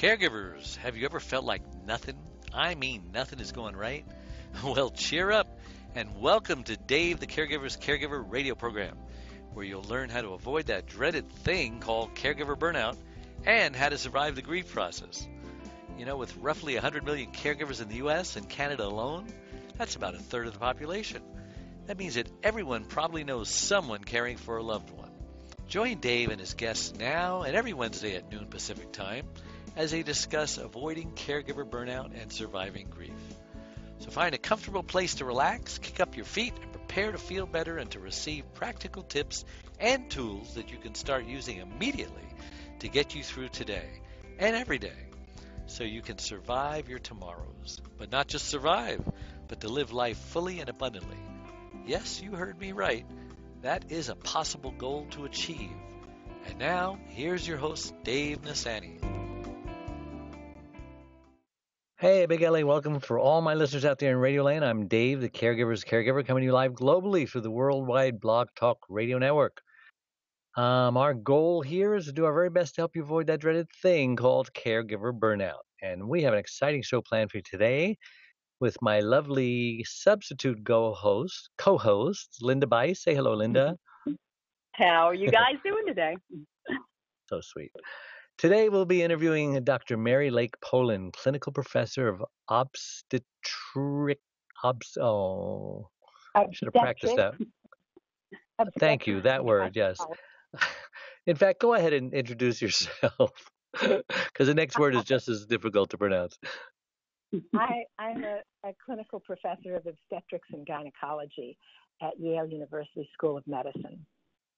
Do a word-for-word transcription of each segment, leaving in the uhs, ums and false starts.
Caregivers, have you ever felt like nothing, I mean nothing is going right? Well, cheer up and welcome to Dave the Caregiver's Caregiver radio program, where you'll learn how to avoid that dreaded thing called caregiver burnout and how to survive the grief process. You know, with roughly one hundred million caregivers in the U S and Canada alone, that's about a third of the population. That means that everyone probably knows someone caring for a loved one. Join Dave and his guests now and every Wednesday at noon Pacific Time as they discuss avoiding caregiver burnout and surviving grief. So find a comfortable place to relax, kick up your feet, and prepare to feel better and to receive practical tips and tools that you can start using immediately to get you through today and every day so you can survive your tomorrows. But not just survive, but to live life fully and abundantly. Yes, you heard me right. That is a possible goal to achieve. And now, here's your host, Dave Nasani. Hey, Big L A, welcome for all my listeners out there in Radio Land. I'm Dave, the Caregiver's Caregiver, coming to you live globally through the Worldwide Blog Talk Radio Network. Um, our goal here is to do our very best to help you avoid that dreaded thing called caregiver burnout. And we have an exciting show planned for you today with my lovely substitute go-host, co-host, Linda Bice. Say hello, Linda. How are you guys doing today? So sweet. Today we'll be interviewing Doctor Mary Lake Polan, clinical professor of obstetric. Obs, oh, I should have practiced that. Thank you. That word, yes. In fact, go ahead and introduce yourself, because the next word is just as difficult to pronounce. I, I'm a, a clinical professor of obstetrics and gynecology at Yale University School of Medicine.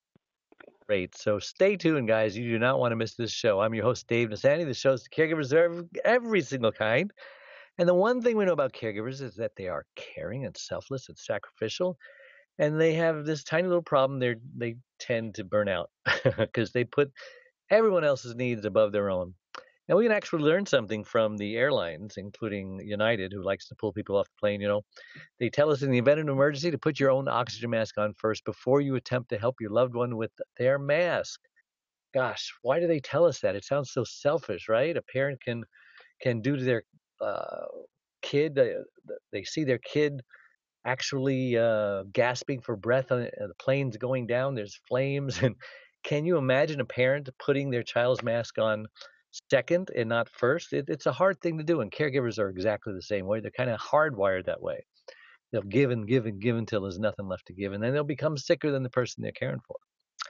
Great. So stay tuned, guys. You do not want to miss this show. I'm your host, Dave Nasani. The show is the caregivers of every single kind. And the one thing we know about caregivers is that they are caring and selfless and sacrificial. And they have this tiny little problem. They they tend to burn out because they put everyone else's needs above their own. And we can actually learn something from the airlines, including United, who likes to pull people off the plane. You know, they tell us in the event of an emergency to put your own oxygen mask on first before you attempt to help your loved one with their mask. Gosh, why do they tell us that? It sounds so selfish, right? A parent can can do to their uh, kid. Uh, they see their kid actually uh, gasping for breath, on the plane's going down. There's flames, and can you imagine a parent putting their child's mask on second and not first? It, it's a hard thing to do, and caregivers are exactly the same way. They're kind of hardwired that way. They'll give and give and give until there's nothing left to give, and then they'll become sicker than the person they're caring for.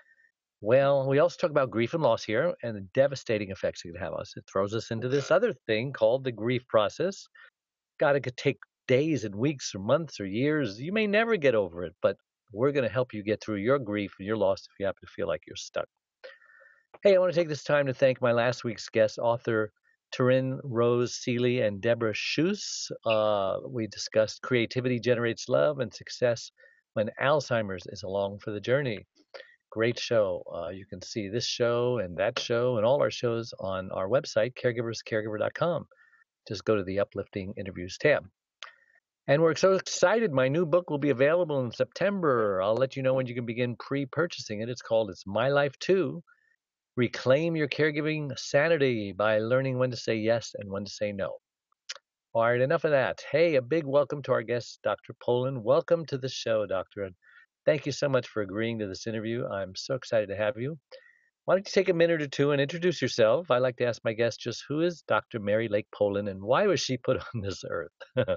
Well, we also talk about grief and loss here and the devastating effects it can have on us. It throws us into this other thing called the grief process. God, it could take days and weeks or months or years. You may never get over it, but we're going to help you get through your grief and your loss if you happen to feel like you're stuck. Hey, I want to take this time to thank my last week's guest, author Taryn Rose Seeley and Deborah Schuss. Uh, we discussed creativity generates love and success when Alzheimer's is along for the journey. Great show. Uh, you can see this show and that show and all our shows on our website, caregivers caregiver dot com. Just go to the Uplifting Interviews tab. And we're so excited. My new book will be available in September. I'll let you know when you can begin pre-purchasing it. It's called It's My Life Too. Reclaim your caregiving sanity by learning when to say yes and when to say no. All right, enough of that. Hey, a big welcome to our guest, Doctor Polan. Welcome to the show, Doctor. And thank you so much for agreeing to this interview. I'm so excited to have you. Why don't you take a minute or two and introduce yourself? I like to ask my guests just who is Doctor Mary Lake Polan and why was she put on this earth?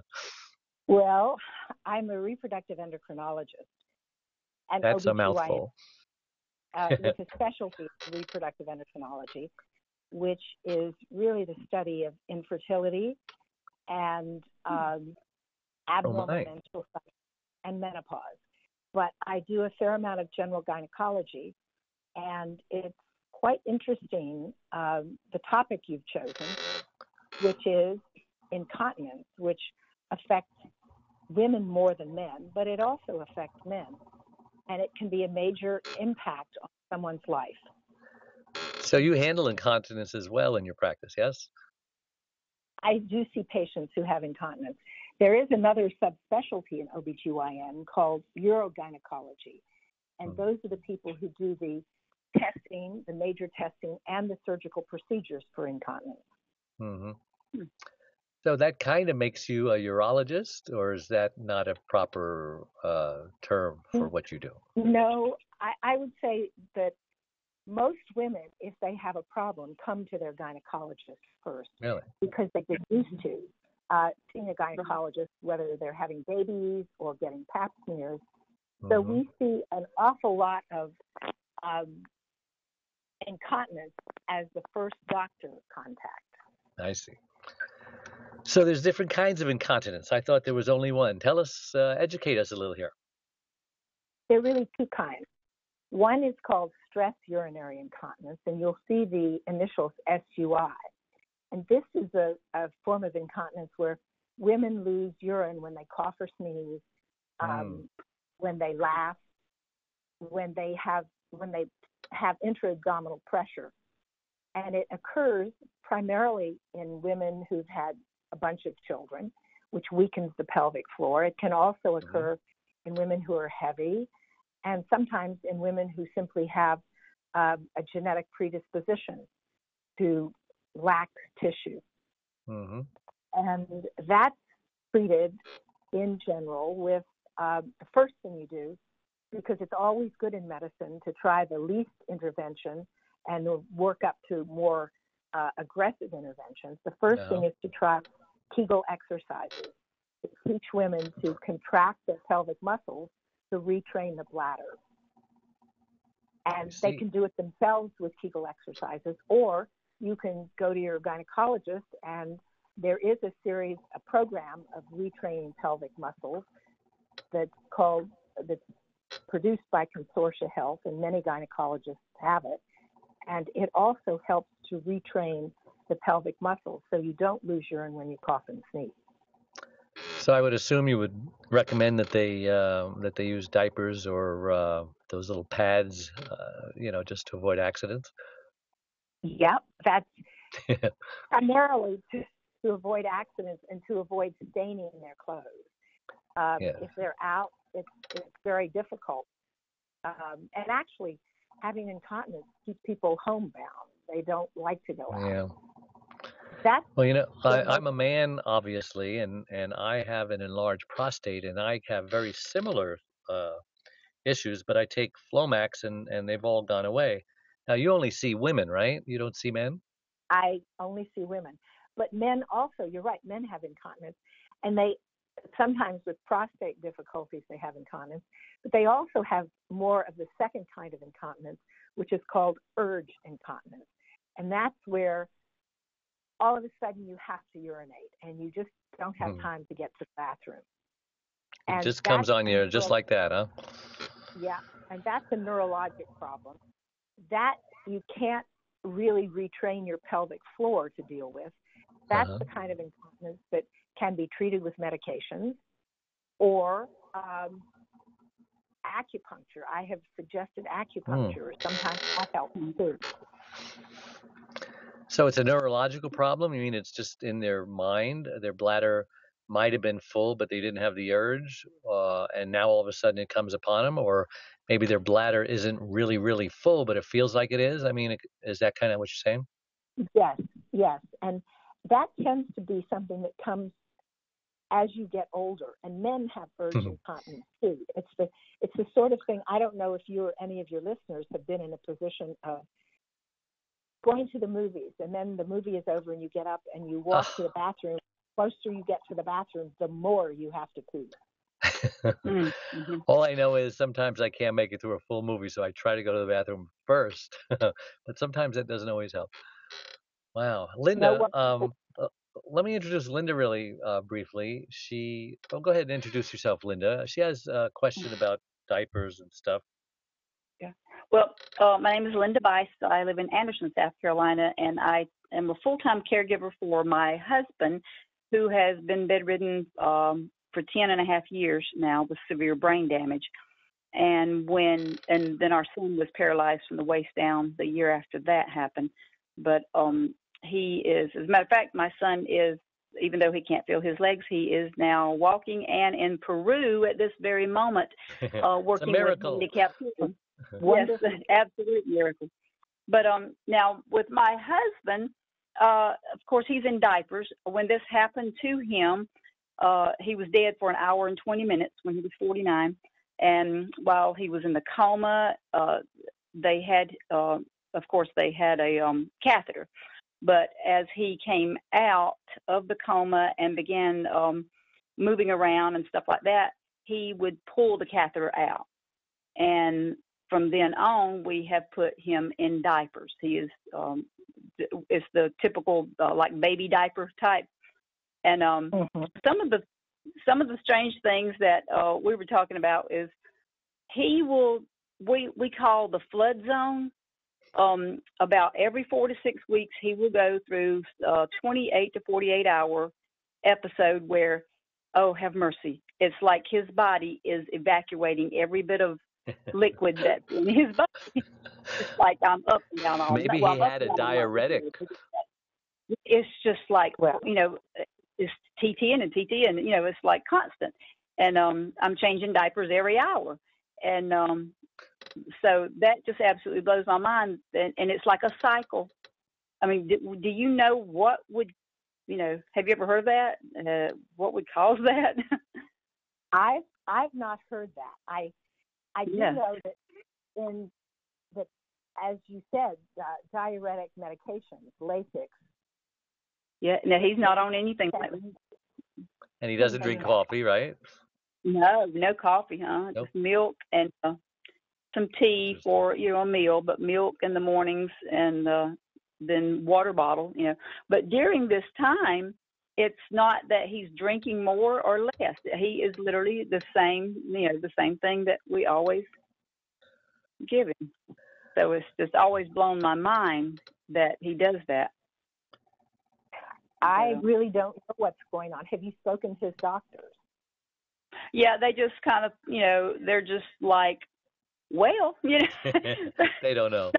Well, I'm a reproductive endocrinologist. And That's O B G Y N, a mouthful. uh, with a specialty in reproductive endocrinology, which is really the study of infertility and um, abnormal Oh my. menstrual cycles and menopause. But I do a fair amount of general gynecology, and it's quite interesting, um, the topic you've chosen, which is incontinence, which affects women more than men, but it also affects men. And it can be a major impact on someone's life. So you handle incontinence as well in your practice, yes? I do see patients who have incontinence. There is another subspecialty in O B G Y N called urogynecology. And those are the people who do the testing, the major testing, and the surgical procedures for incontinence. Hmm. Hmm. So that kind of makes you a urologist, or is that not a proper uh, term for what you do? No, I, I would say that most women, if they have a problem, come to their gynecologist first Really? because they get used to uh, seeing a gynecologist, whether they're having babies or getting pap smears. So Hmm. we see an awful lot of um, incontinence as the first doctor contact. I see. So there's different kinds of incontinence. I thought there was only one. Tell us, uh, educate us a little here. There are really two kinds. One is called stress urinary incontinence, and you'll see the initials S U I. And this is a, a form of incontinence where women lose urine when they cough or sneeze, um, Mm. when they laugh, when they have when they have intra-abdominal pressure. And it occurs primarily in women who've had a bunch of children, which weakens the pelvic floor. It can also occur in women who are heavy, and sometimes in women who simply have uh, a genetic predisposition to lack tissue. Hmm. And that's treated in general with uh, the first thing you do, because it's always good in medicine to try the least intervention and work up to more uh, aggressive interventions. The first No. thing is to try Kegel exercises to teach women to contract their pelvic muscles to retrain the bladder. And they see. can do it themselves with Kegel exercises, or you can go to your gynecologist, and there is a series, a program of retraining pelvic muscles that's called, that's produced by Consortia Health, and many gynecologists have it. And it also helps to retrain the pelvic muscles so you don't lose urine when you cough and sneeze. So I would assume you would recommend that they uh, that they use diapers or uh, those little pads, uh, you know, just to avoid accidents. Yep, that's primarily to, to avoid accidents and to avoid staining their clothes. Um, Yeah. If they're out, it's, it's very difficult. Um, and actually, having incontinence keeps people homebound. They don't like to go out. Yeah. That's Well, you know, I, the most, I'm a man, obviously, and and I have an enlarged prostate, and I have very similar uh, issues, but I take Flomax, and and they've all gone away. Now you only see women, right? You don't see men. I only see women. But men also, you're right, men have incontinence. And they sometimes with prostate difficulties, they have incontinence. But they also have more of the second kind of incontinence, which is called urge incontinence. And that's where all of a sudden you have to urinate and you just don't have Hmm. time to get to the bathroom. It And just that's comes on a you just neuro- like that, huh? yeah, and that's a neurologic problem that you can't really retrain your pelvic floor to deal with. That's Uh-huh. the kind of incontinence that can be treated with medications or um, acupuncture. I have suggested acupuncture. Sometimes that helps too. So it's a neurological problem? You mean it's just in their mind? Their bladder might have been full, but they didn't have the urge, uh, and now all of a sudden it comes upon them? Or maybe their bladder isn't really, really full, but it feels like it is? I mean, it- is that kind of what you're saying? Yes, yes. And that tends to be something that comes as you get older. And men have urge incontinence too. It's the it's the sort of thing, I don't know if you or any of your listeners have been in a position of going to the movies, and then the movie is over and you get up and you walk to the bathroom. The closer you get to the bathroom, the more you have to pee. Mm-hmm. All I know is sometimes I can't make it through a full movie, so I try to go to the bathroom first. But sometimes that doesn't always help. Wow. You know Linda, what? um, uh, let me introduce Linda really uh, briefly. She, oh, go ahead and introduce yourself, Linda. She has a question about diapers and stuff. Yeah. Well, uh, my name is Linda Bice. I live in Anderson, South Carolina, and I am a full-time caregiver for my husband, who has been bedridden um, for ten and a half years now with severe brain damage. And when, and then our son was paralyzed from the waist down the year after that happened. But um, he is, as a matter of fact, my son is, even though he can't feel his legs, he is now walking and in Peru at this very moment, uh, working with miracle. handicapped children. Yes, Wonderful. absolute miracle. But um, now with my husband, uh, of course, he's in diapers. When this happened to him, uh, he was dead for an hour and twenty minutes when he was forty-nine. And while he was in the coma, uh, they had, uh, of course, they had a um, catheter. But as he came out of the coma and began um, moving around and stuff like that, he would pull the catheter out. And from then on, we have put him in diapers. He is, um, it's the typical uh, like baby diaper type. And um, mm-hmm. some of the some of the strange things that uh, we were talking about is he will we we call the flood zone. Um, about every four to six weeks, he will go through a twenty-eight to forty-eight hour episode where, oh, have mercy. It's like his body is evacuating every bit of liquid that's in his body. It's like I'm up and down all Maybe well, he had a diuretic. It's just like, well, you know, it's T T N and T T N, you know, it's like constant. And um, I'm changing diapers every hour. And um, so that just absolutely blows my mind. And, and it's like a cycle. I mean, do, do you know what would, you know, have you ever heard of that? Uh, what would cause that? I've, I've not heard that. I, I do yeah. know that in that, as you said, uh, diuretic medications, Lasix. Yeah, no, he's not on anything like that. And he doesn't drink coffee, right? No, no coffee, huh? Nope. Just milk and uh, some tea for, you know, a meal, but milk in the mornings and uh, then water bottle, you know. But during this time, it's not that he's drinking more or less. He is literally the same, you know, the same thing that we always give him. So it's just always blown my mind that he does that. I really don't know what's going on. Have you spoken to his doctors? Yeah, they just kind of, you know, they're just like, well, you know. They don't know.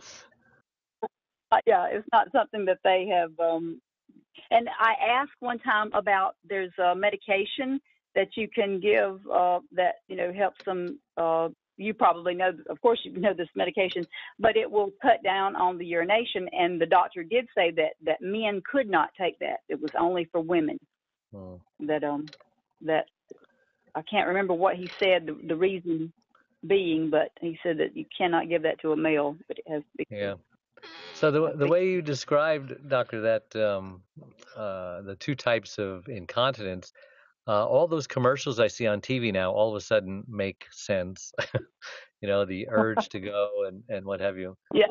Yeah, it's not something that they have. Um, and I asked one time about there's a medication that you can give uh, that, you know, helps them. Uh, you probably know, of course, you know this medication, but it will cut down on the urination. And the doctor did say that, that men could not take that. It was only for women. Oh. That, um, that I can't remember what he said, the, the reason being, but he said that you cannot give that to a male, but it has to be. Yeah. So the the way you described, Doctor, that um, uh, the two types of incontinence, uh, all those commercials I see on T V now, all of a sudden make sense. You know, the urge to go and, and what have you. Yeah.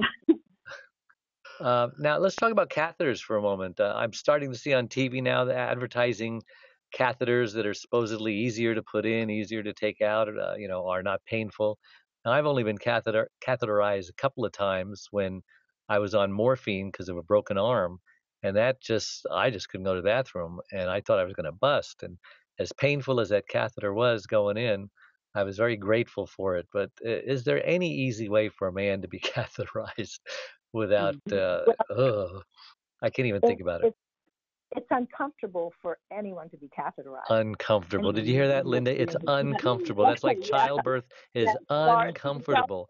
Uh, now let's talk about catheters for a moment. Uh, I'm starting to see on T V now the advertising catheters that are supposedly easier to put in, easier to take out, uh, you know, are not painful. Now, I've only been catheter catheterized a couple of times when I was on morphine because of a broken arm, and that just, I just couldn't go to the bathroom, and I thought I was going to bust. And as painful as that catheter was going in, I was very grateful for it. But is there any easy way for a man to be catheterized without, uh, ugh, I can't even think about it. It's uncomfortable for anyone to be catheterized. Uncomfortable. Did you hear that, Linda? It's uncomfortable. That's like childbirth is uncomfortable.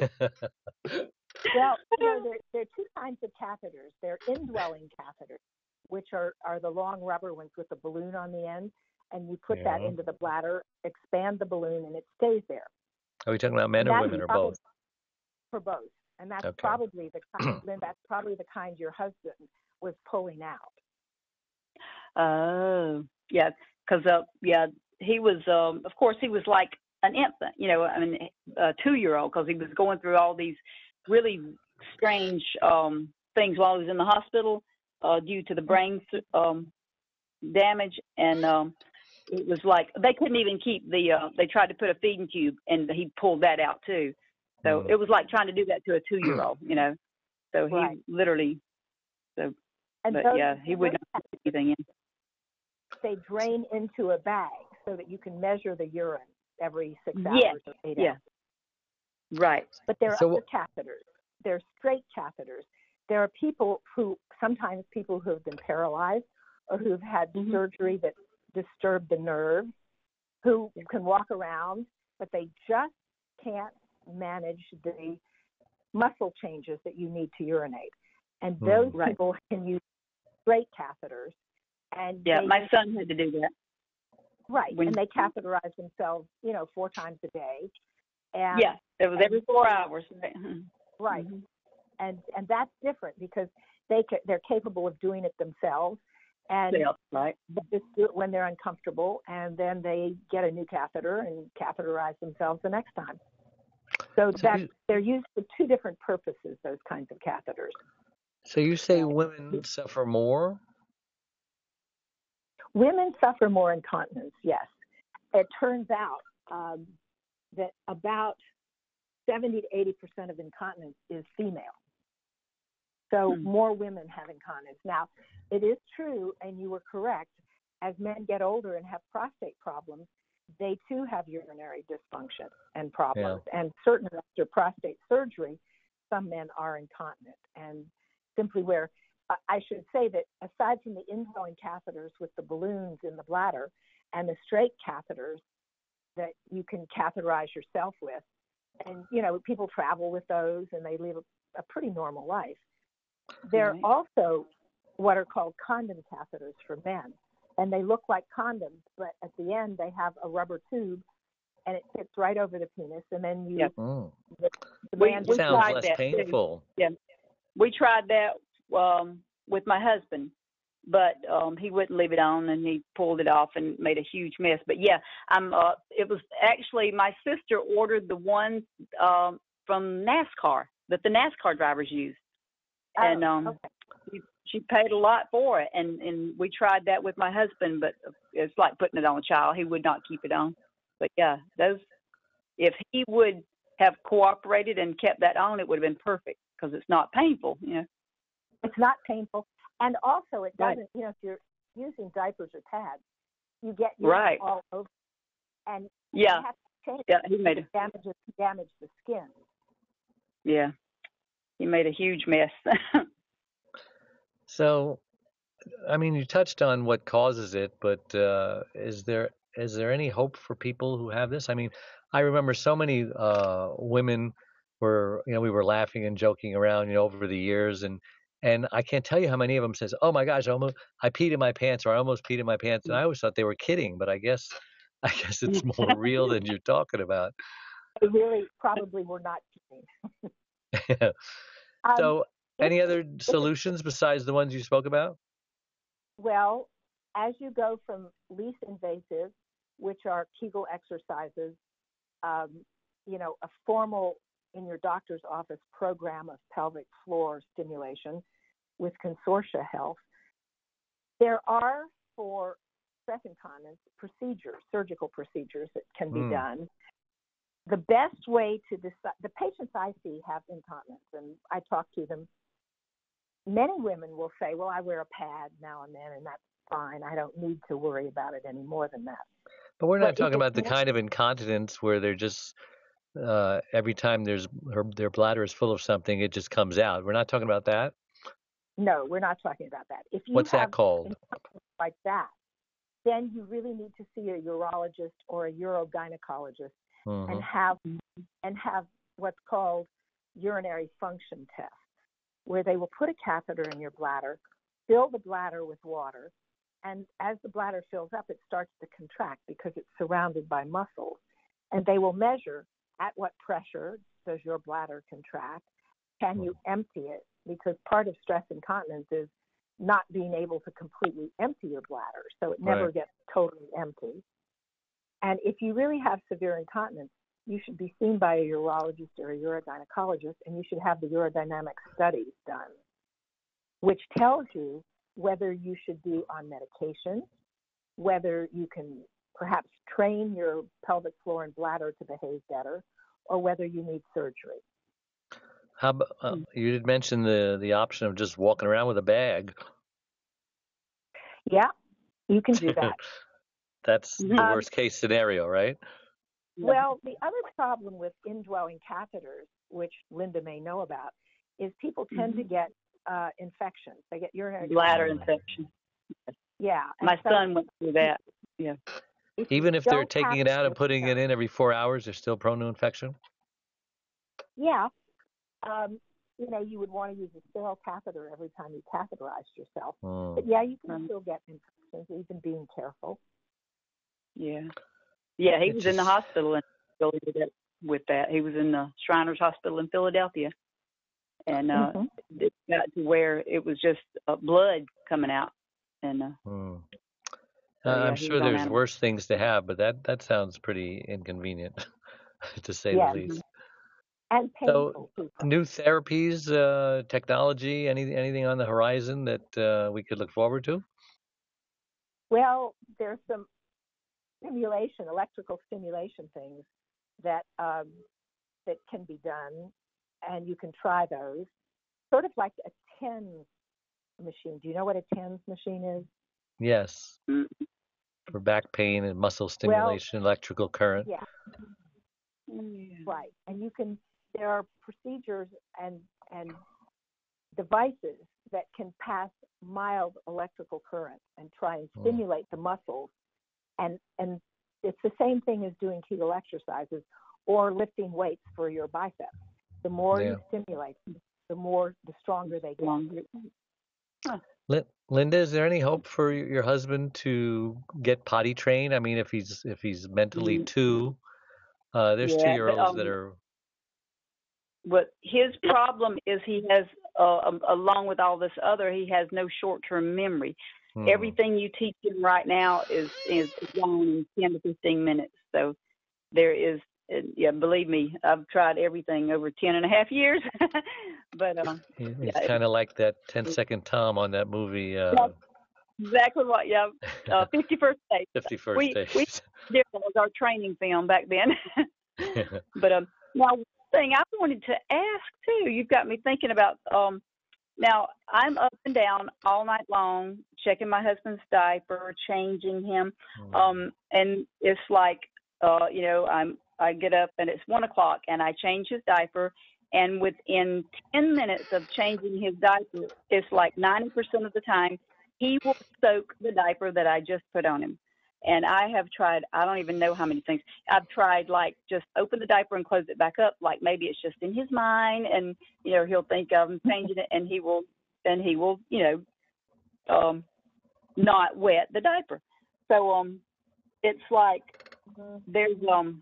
Well, you know, there, there are two kinds of catheters. There are indwelling catheters, which are, are the long rubber ones with the balloon on the end, and you put yeah. that into the bladder, expand the balloon, and it stays there. Are we talking about men or women or both? For both. And that's okay. probably the kind, that's probably the kind your husband was pulling out. Oh, yeah, because, uh, yeah, he was, um, of course, he was like an infant, you know, I mean, a two-year-old, because he was going through all these really strange um, things while he was in the hospital uh, due to the brain um, damage. And um, it was like they couldn't even keep the, uh, they tried to put a feeding tube, and he pulled that out, too. So mm. it was like trying to do that to a two-year-old, you know. So he right. literally, so, and but, those, yeah, he would not put anything in. They drain into a bag so that you can measure the urine every six hours yes. or eight yeah. hours. Right. But there are so, other catheters. There are straight catheters. There are people who, sometimes people who have been paralyzed or who've had mm-hmm. surgery that disturbed the nerve, who can walk around, but they just can't manage the muscle changes that you need to urinate. And those mm, people right. can use straight catheters, and Yeah, they my just, son had to do that. right, When, and they catheterize themselves, you know, four times a day, and yeah, it was every four hours. Right. right, Mm-hmm. and and that's different because they ca- they're capable of doing it themselves, and Yeah, right. they just do it when they're uncomfortable, and then they get a new catheter and catheterize themselves the next time. So So that you, they're used for two different purposes, those kinds of catheters. so you say Uh, women suffer more? women suffer more incontinence, yes. It turns out um, that about seventy to eighty percent of incontinence is female. So Hmm. more women have incontinence. Now, it is true, and you were correct, as men get older and have prostate problems, they too have urinary dysfunction and problems. Yeah. And certainly after prostate surgery, some men are incontinent. And simply where, I should say that aside from the indwelling catheters with the balloons in the bladder and the straight catheters that you can catheterize yourself with, and, you know, people travel with those and they live a, a pretty normal life. There Right. are also what are called condom catheters for men. And they look like condoms, but at the end they have a rubber tube and it fits right over the penis. And then you, Yep. Mm. the, the We, man we just Sounds tried less that too. painful. Yeah, we tried that um, with my husband, but um, he wouldn't leave it on, and he pulled it off and made a huge mess. But yeah, I'm. Uh, it was actually my sister ordered the ones um, from NASCAR that the NASCAR drivers use, and oh, um, okay. she, she paid a lot for it, and and we tried that with my husband, but it's like putting it on a child. He would not keep it on. But yeah, those. If he would have cooperated and kept that on, it would have been perfect because it's not painful. You know. It's not painful. And also it Right. doesn't, you know, if you're using diapers or pads, you get urine Right. all over. And Yeah. you have to change Yeah. it He made because a. it damages, damage the skin. Yeah. He made a huge mess. So, I mean, you touched on what causes it, but uh, is there is there any hope for people who have this? I mean, I remember so many uh, women were, you know, we were laughing and joking around, you know, over the years, and and I can't tell you how many of them says, "Oh my gosh, I almost I peed in my pants," or "I almost peed in my pants," and I always thought they were kidding, but I guess I guess it's more real than you're talking about. They really probably were not kidding. Um, So, if, any other if, solutions besides the ones you spoke about? well, as you go from least invasive, which are Kegel exercises, um, you know, a formal in your doctor's office program of pelvic floor stimulation with Consortia Health, there are for stress incontinence procedures, surgical procedures that can be Mm. done. The best way to decide, the patients I see have incontinence, and I talk to them. Many women will say, well, I wear a pad now and then, and that's fine. I don't need to worry about it any more than that. But we're But not if talking it's about the more, kind of incontinence where they're just uh, every time there's her, their bladder is full of something, it just comes out. We're not talking about that. no, we're not talking about that. If you What's that have called? incontinence like that, then you really need to see a urologist or a urogynecologist hmm and have and have what's called urinary function tests, where they will put a catheter in your bladder, fill the bladder with water, and as the bladder fills up, it starts to contract because it's surrounded by muscles. And they will measure at what pressure does your bladder contract? Can you empty it? Because part of stress incontinence is not being able to completely empty your bladder, so it never Right. gets totally empty. And if you really have severe incontinence, you should be seen by a urologist or a urogynecologist, and you should have the urodynamic studies done, which tells you whether you should be on medication, whether you can perhaps train your pelvic floor and bladder to behave better, or whether you need surgery. How about, uh, you did mention the the option of just walking around with a bag. Yeah, you can do that. That's the Um, worst case scenario, right? Well, the other problem with indwelling catheters, which Linda may know about, is people tend to get uh, infections. They get urinary Bladder tract infection. Yeah. and My so son went through that. Yeah. if you Even if they're don't taking have it out and it putting it done- in every four hours, they're still prone to infection. Yeah. Um, you know, you would want to use a sterile catheter every time you catheterized yourself. Mm. But yeah, you can Um, still get infections, even being careful. Yeah. Yeah, he It was in the just, hospital and with that. With that. He was in the Shriners Hospital in Philadelphia. And uh, hmm it got to where it was just uh, blood coming out. And uh, mm. Uh, so, yeah, I'm he sure was on there's animal. worse things to have, but that, that sounds pretty inconvenient, to say the Yes, Mhm. least. and So, painful too. new therapies, uh, technology, any, anything on the horizon that uh, we could look forward to? Well, there's some stimulation, electrical stimulation things that um, that can be done, and you can try those. Sort of like a TENS machine. Do you know what a TENS machine is? Yes, Mm. for back pain and muscle Well, stimulation, electrical current. yeah, Yeah. right. And you can. There are procedures and and devices that can pass mild electrical current and try and Mm. stimulate the muscles. And and it's the same thing as doing Kegel exercises or lifting weights for your biceps. The more Yeah. you stimulate, the more the stronger they get. Longer. Huh. Lin- Linda, is there any hope for y- your husband to get potty trained? I mean, if he's if he's mentally Mm, two, uh, there's two Yeah, year but olds that um, are. what his problem is, he has, uh, um, along with all this other, he has no short-term memory. Hmm. Everything you teach him right now is is gone in ten to fifteen minutes. So there is, uh, yeah, believe me, I've tried everything over ten and a half years. but um, He- He's yeah, kind of like that ten second Tom on that movie, uh, that's exactly what. Yeah, uh, fifty-first Day. fifty-first We we Dates. did that was our training film back then. But um, now one thing I wanted to ask too, you've got me thinking about um. Now I'm up and down all night long, checking my husband's diaper, changing him, Hmm. um, and it's like, uh, you know, I'm I get up and it's one o'clock and I change his diaper, and within ten minutes of changing his diaper, it's like ninety percent of the time he will soak the diaper that I just put on him. And I have tried, I don't even know how many things. I've tried, like, just open the diaper and close it back up. Like, maybe it's just in his mind, and, you know, he'll think of changing it, and he will, and he will, you know, um, not wet the diaper. So, um, it's like there's, um,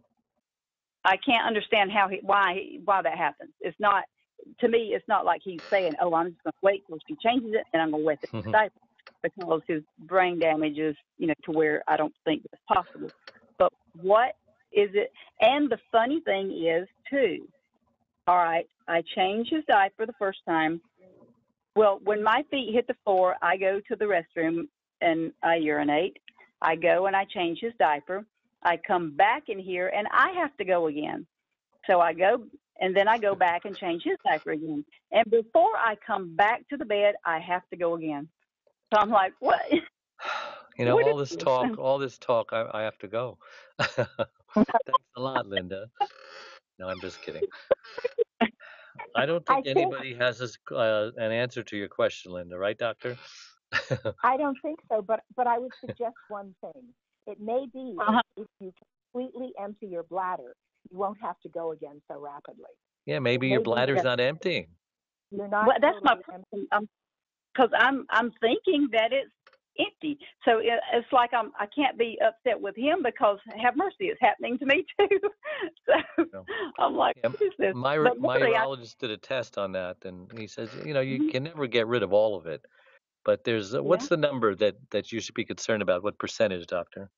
I can't understand how he, why, he, why that happens. It's not, to me, it's not like he's saying, oh, I'm just going to wait till she changes it, and I'm going to wet the diaper. Because his brain damage is, you know, to where I don't think that's possible. But what is it? And the funny thing is, too, all right, I changed his diaper the first time. Well, when my feet hit the floor, I go to the restroom and I urinate. I go and I change his diaper. I come back in here and I have to go again. So I go and then I go back and change his diaper again. And before I come back to the bed, I have to go again. So I'm like, what? You know, What all is this this? talk, all this talk, I, I have to go. Thanks a lot, Linda. No, I'm just kidding. I don't I think think anybody has this, uh, an answer to your question, Linda, right, Doctor? I don't think so, but but I would suggest one thing. It may be Uh-huh. if you completely empty your bladder, you won't have to go again so rapidly. Yeah, It maybe may your be bladder's that not emptying. you're not Well, that's my totally empty. problem. Um, because I'm I'm thinking that it's empty. So it, it's like I'm I can't be upset with him because have mercy, it's happening to me too. So No. I'm like, Yeah, what is this? my But my really, I, urologist did a test on that, and he says, you know, you Mhm. can never get rid of all of it, but there's uh, Yeah. what's the number that that you should be concerned about? What percentage, Doctor?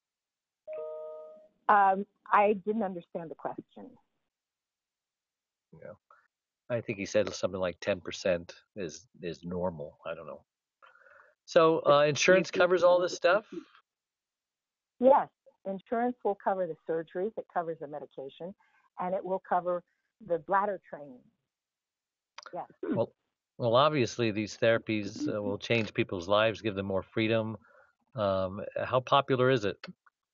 Um, I didn't understand the question. You know, I think he said something like ten percent is is normal. I don't know. So uh, insurance covers all this stuff. Yes, insurance will cover the surgeries, it covers the medication, and it will cover the bladder training. Yes. Well, well, obviously these therapies uh, will change people's lives, give them more freedom. Um, how popular is it?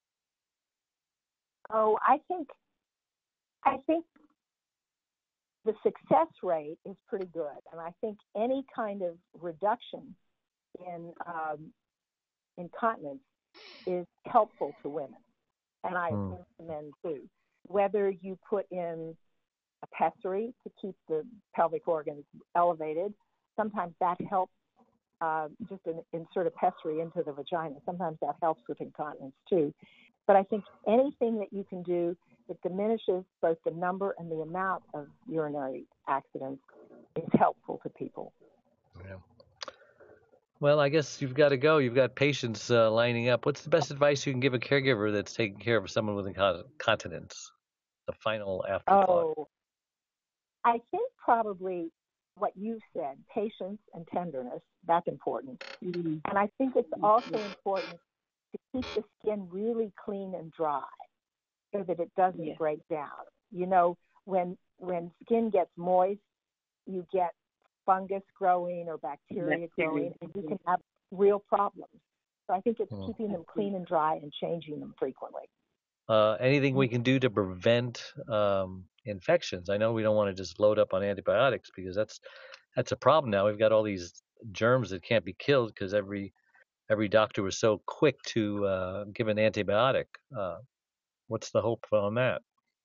Oh, I think I think the success rate is pretty good, and I think any kind of reduction in um, incontinence is helpful to women, and I Hmm. think to men too. Whether you put in a pessary to keep the pelvic organs elevated. Sometimes that helps, uh, just an, insert a pessary into the vagina. Sometimes that helps with incontinence too. But I think anything that you can do that diminishes both the number and the amount of urinary accidents is helpful to people. Yeah. Well, I guess you've got to go. You've got patients uh, lining up. What's the best advice you can give a caregiver that's taking care of someone with incontinence? The final afterthought. Oh, I think probably what you said, patience and tenderness, that's important. Mm-hmm. And I think it's also important to keep the skin really clean and dry so that it doesn't Yeah. break down. You know, when when skin gets moist, you get fungus growing or bacteria, Bacteria, growing, and you yeah. can have real problems. So I think it's Hmm. keeping them clean and dry and changing them frequently. Uh, anything we can do to prevent um, infections? I know we don't want to just load up on antibiotics because that's that's a problem now. We've got all these germs that can't be killed because every every doctor was so quick to uh, give an antibiotic. Uh, what's the hope on that?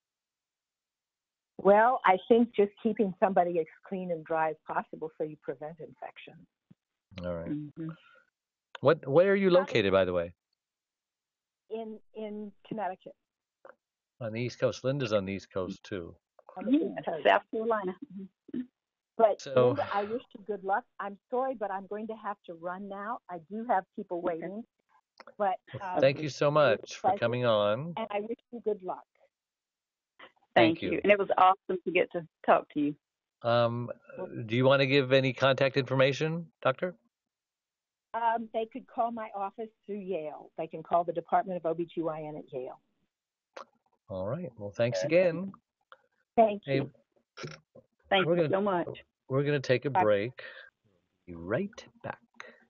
Well, I think just keeping somebody as clean and dry as possible so you prevent infection. All right. Mm-hmm. What where are you located, by the way? In in Connecticut. On the East Coast. Linda's on the East Coast too. On the Yeah, East Coast. South Carolina. But So- Linda, I wish you good luck. I'm sorry, but I'm going to have to run now. I do have people waiting. But um, Thank you so much for pleasure. coming on. and I wish you good luck. Thank Thank you. you. And it was awesome to get to talk to you. Um, do you want to give any contact information, Doctor? Um, they could call my office through Yale. They can call the Department of O B G Y N at Yale. All right. Well, thanks again. Thank Hey, you. Thank We're you gonna- so much. we're going to take a Bye. break. Be right back.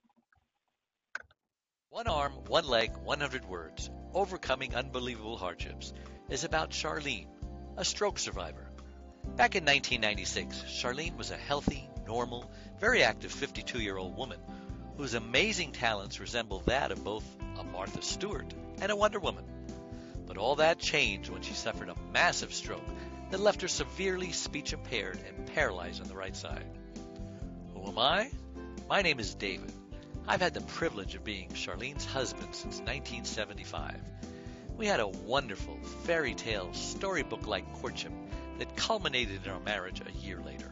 One Arm, One Leg, one hundred Words, Overcoming Unbelievable Hardships, is about Charlene, a stroke survivor. Back in nineteen ninety-six, Charlene was a healthy, normal, very active fifty-two-year-old woman whose amazing talents resemble that of both a Martha Stewart and a Wonder Woman. But all that changed when she suffered a massive stroke that left her severely speech impaired and paralyzed on the right side. Who am I? My name is David. I've had the privilege of being Charlene's husband since nineteen seventy-five. We had a wonderful fairy tale storybook-like courtship that culminated in our marriage a year later.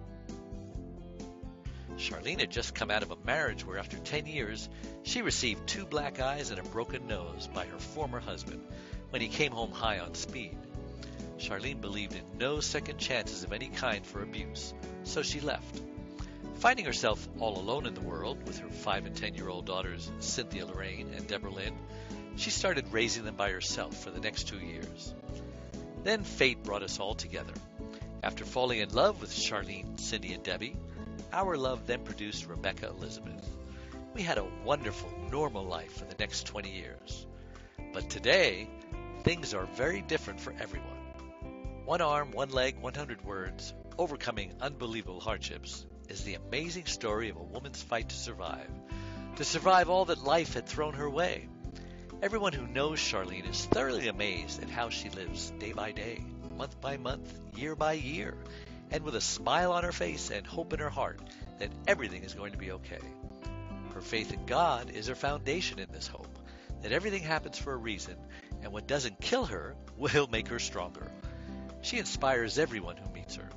Charlene had just come out of a marriage where after ten years, she received two black eyes and a broken nose by her former husband when he came home high on speed. Charlene believed in no second chances of any kind for abuse, so she left. Finding herself all alone in the world with her five and ten-year-old daughters Cynthia Lorraine and Deborah Lynn, she started raising them by herself for the next two years. Then fate brought us all together. After falling in love with Charlene, Cindy, and Debbie, our love then produced Rebecca Elizabeth. We had a wonderful, normal life for the next twenty years. But today, things are very different for everyone. One Arm, One Leg, one hundred Words, Overcoming Unbelievable Hardships is the amazing story of a woman's fight to survive, to survive all that life had thrown her way. Everyone who knows Charlene is thoroughly amazed at how she lives day by day, month by month, year by year, and with a smile on her face and hope in her heart that everything is going to be okay. Her faith in God is her foundation in this hope, that everything happens for a reason, and what doesn't kill her will make her stronger. She inspires everyone who meets her.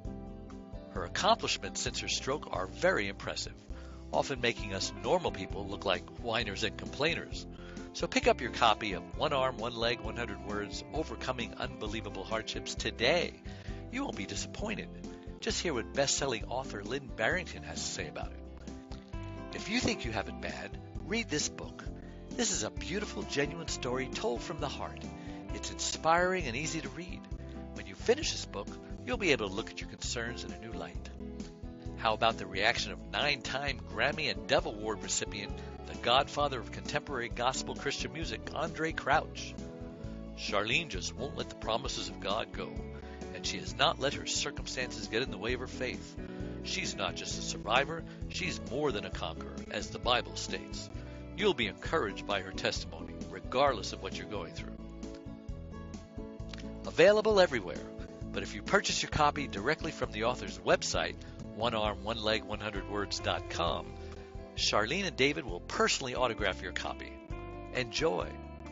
Her accomplishments since her stroke are very impressive, often making us normal people look like whiners and complainers. So pick up your copy of One Arm, One Leg, one hundred Words, Overcoming Unbelievable Hardships today. You won't be disappointed. Just hear what best-selling author Lynn Barrington has to say about it. If you think you have it bad, read this book. This is a beautiful, genuine story told from the heart. It's inspiring and easy to read. When you finish this book, you'll be able to look at your concerns in a new light. How about the reaction of nine-time Grammy and Dove Award recipient, the godfather of contemporary gospel Christian music, Andre Crouch? Charlene just won't let the promises of God go, and she has not let her circumstances get in the way of her faith. She's not just a survivor, she's more than a conqueror, as the Bible states. You'll be encouraged by her testimony, regardless of what you're going through. Available everywhere. But if you purchase your copy directly from the author's website, one arm one leg one hundred words dot com, Charlene and David will personally autograph your copy. Enjoy.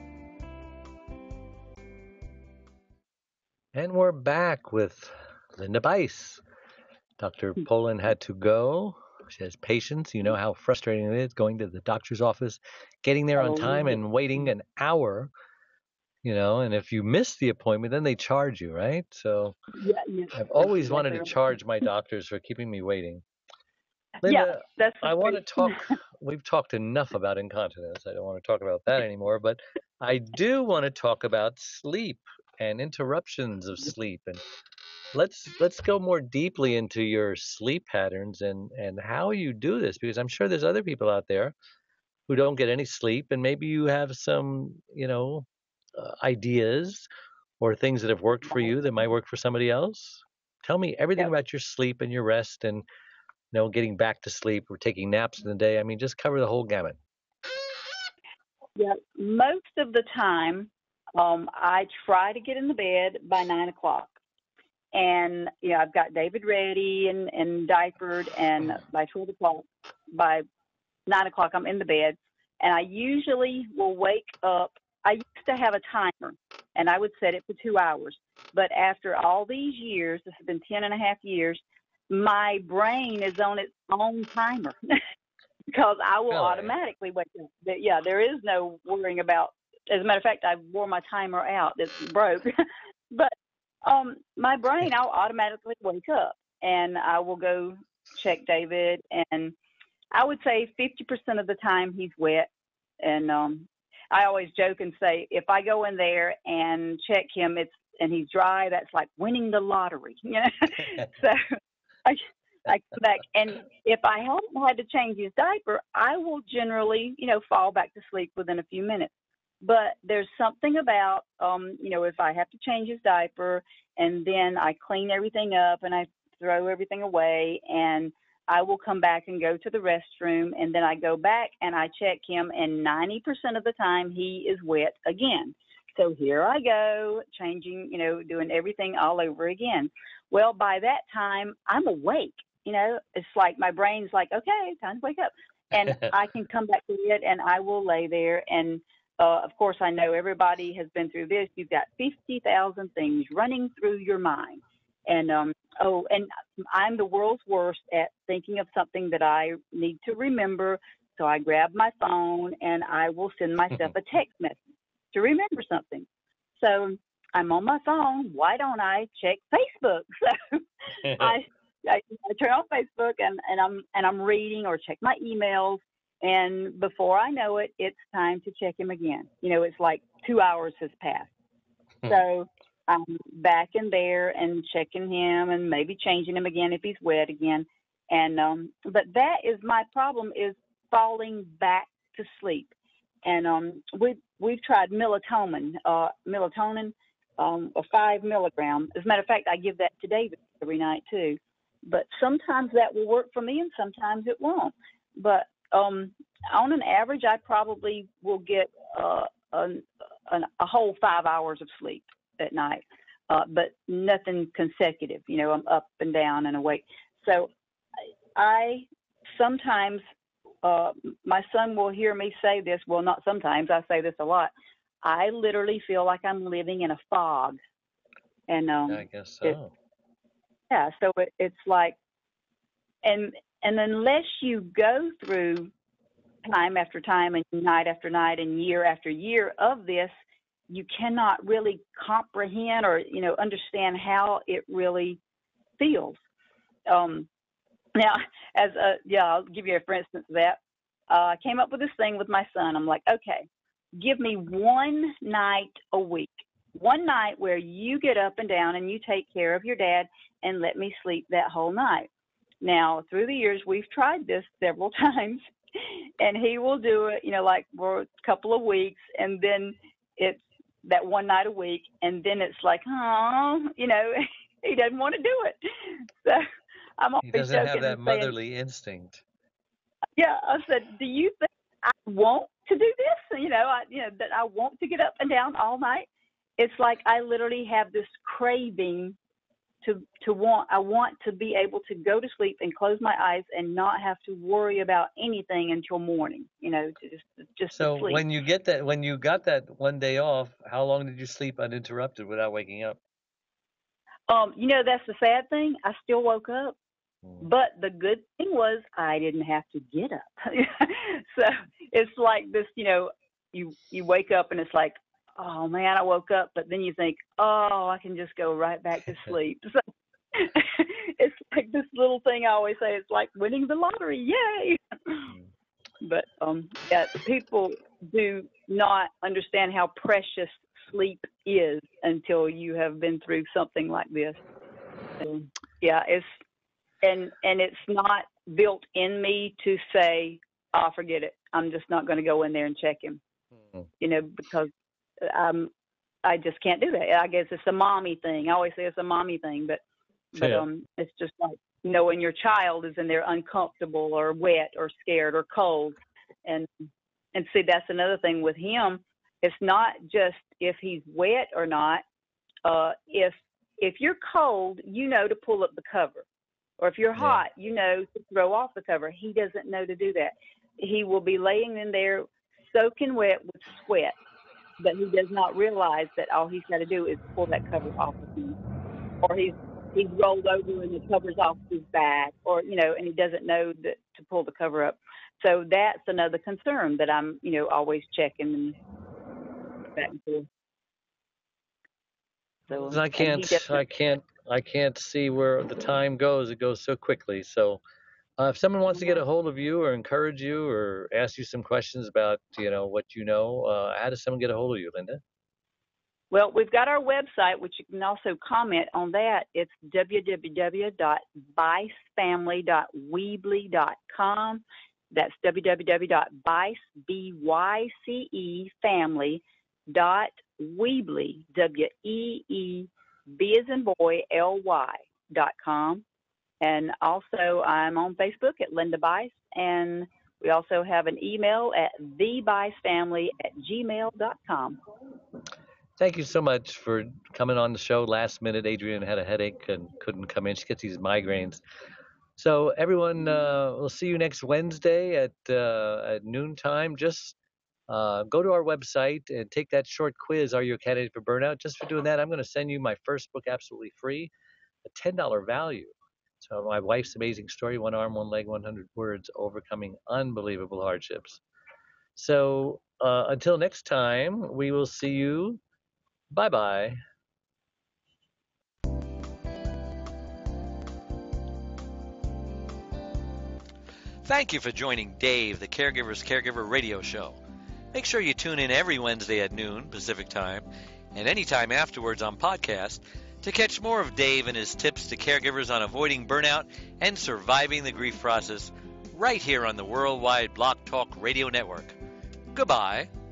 And we're back with Linda Bice. Doctor Poland had to go. She has patients. You know how frustrating it is going to the doctor's office, getting there on time and waiting an hour, you know, and if you miss the appointment, then they charge you, right? So Yeah, yeah. I've always wanted to charge my doctors for keeping me waiting. Linda, Yeah, that's I want to talk, we've talked enough about incontinence. I don't want to talk about that anymore, but I do want to talk about sleep and interruptions of sleep. And let's let's go more deeply into your sleep patterns and, and how you do this, because I'm sure there's other people out there who don't get any sleep, and maybe you have some, you know, uh, ideas or things that have worked for you that might work for somebody else. Tell me everything Yeah. about your sleep and your rest and, you know, getting back to sleep or taking naps in the day. I mean, just cover the whole gamut. Yeah, most of the time, um, I try to get in the bed by nine o'clock, and you know I've got David ready and, and diapered, and by twelve o'clock, by nine o'clock, I'm in the bed, and I usually will wake up. I used to have a timer, and I would set it for two hours, but after all these years, this has been ten and a half years, my brain is on its own timer. Because I will Really? automatically wake up. Yeah, there is no worrying about. As a matter of fact, I wore my timer out. It's broke. But um, my brain, I'll automatically wake up, and I will go check David. And I would say fifty percent of the time he's wet. And um, I always joke and say, if I go in there and check him, it's and he's dry, that's like winning the lottery. You know? So I. I come back, and if I haven't had to change his diaper, I will generally, you know, fall back to sleep within a few minutes. But there's something about, um, you know, if I have to change his diaper, and then I clean everything up and I throw everything away, and I will come back and go to the restroom, and then I go back and I check him, and ninety percent of the time he is wet again. So here I go, changing, you know, doing everything all over again. Well, by that time, I'm awake. You know, it's like my brain's like, okay, time to wake up. And I can come back to it, and I will lay there. And, uh, of course, I know everybody has been through this. You've got fifty thousand things running through your mind. And, um, oh, and I'm the world's worst at thinking of something that I need to remember. So I grab my phone, and I will send myself a text message to remember something. So I'm on my phone. Why don't I check Facebook? So I... I, I turn on Facebook and, and I'm and I'm reading or check my emails, and before I know it, it's time to check him again. You know, it's like two hours has passed. So I'm back in there and checking him and maybe changing him again if he's wet again. And um, but that is my problem, is falling back to sleep. And um, we we've tried melatonin, uh, melatonin, um, a five milligram. As a matter of fact, I give that to David every night too. But sometimes that will work for me, and sometimes it won't. But um, on an average, I probably will get uh, a, a whole five hours of sleep at night, uh, but nothing consecutive. You know, I'm up and down and awake. So I sometimes, uh, my son will hear me say this. Well, not sometimes. I say this a lot. I literally feel like I'm living in a fog. And um, I guess so. It, Yeah, so it, it's like, and and unless you go through time after time and night after night and year after year of this, you cannot really comprehend or, you know, understand how it really feels. Um, now, as a, yeah, I'll give you a for instance of that. Uh, I came up with this thing with my son. I'm like, okay, give me one night a week. One night where you get up and down and you take care of your dad and let me sleep that whole night. Now, through the years, we've tried this several times, and he will do it, you know, like for a couple of weeks, and then it's that one night a week, and then it's like, oh, you know, he doesn't want to do it. So I'm always He doesn't joking have that and saying, motherly instinct. yeah, I said, do you think I want to do this? You know, I, you know, that I want to get up and down all night. It's like I literally have this craving to to want I want to be able to go to sleep and close my eyes and not have to worry about anything until morning. You know, to just just So to sleep. when you get that, when you got that one day off, how long did you sleep uninterrupted without waking up? Um, you know, that's the sad thing. I still woke up. Hmm. But the good thing was I didn't have to get up. So it's like this, you know, you you wake up and it's like, oh man, I woke up, but then you think, oh, I can just go right back to sleep. So it's like this little thing I always say, it's like winning the lottery, yay! But um, yeah, people do not understand how precious sleep is until you have been through something like this. And, yeah, it's and and it's not built in me to say, oh, forget it. I'm just not going to go in there and check him, Mm-hmm. you know, because um, I just can't do that. I guess it's a mommy thing. I always say it's a mommy thing, but but Yeah. um, it's just like knowing your child is in there uncomfortable or wet or scared or cold, and and see that's another thing with him. It's not just if he's wet or not. Uh, if if you're cold, you know to pull up the cover. Or if you're hot, you know to throw off the cover. He doesn't know to do that. He will be laying in there soaking wet with sweat, but he does not realize that all he's got to do is pull that cover off of him. Or he's he's rolled over and the cover's off his back, or, you know, and he doesn't know that to pull the cover up. So that's another concern that I'm, you know, always checking and back and forth. So, I can't, I can't, I can't see where the time goes. It goes so quickly. So, uh, if someone wants to get a hold of you or encourage you or ask you some questions about, you know, what you know, uh, how does someone get a hold of you, Linda? Well, we've got our website, which you can also comment on that. It's w w w dot bice family dot weebly dot com. That's w w w dot bice, B Y C E, family dot weebly, W E E B as in boy, L Y dot com. And also I'm on Facebook at Linda Bice, and we also have an email at the bice family at gmail dot com. Thank you so much for coming on the show last minute. Adrienne had a headache and couldn't come in. She gets these migraines. So everyone, uh, we'll see you next Wednesday at uh, at noontime. Just uh, go to our website and take that short quiz. Are you a candidate for burnout? Just for doing that, I'm going to send you my first book absolutely free, a ten dollars value. So my wife's amazing story: one arm, one leg, one hundred words, overcoming unbelievable hardships. So uh, until next time, we will see you. Bye-bye. Thank you for joining Dave, the Caregiver's Caregiver Radio Show. Make sure you tune in every Wednesday at noon Pacific Time and anytime afterwards on podcast to catch more of Dave and his tips to caregivers on avoiding burnout and surviving the grief process right here on the Worldwide Block Talk Radio Network. Goodbye.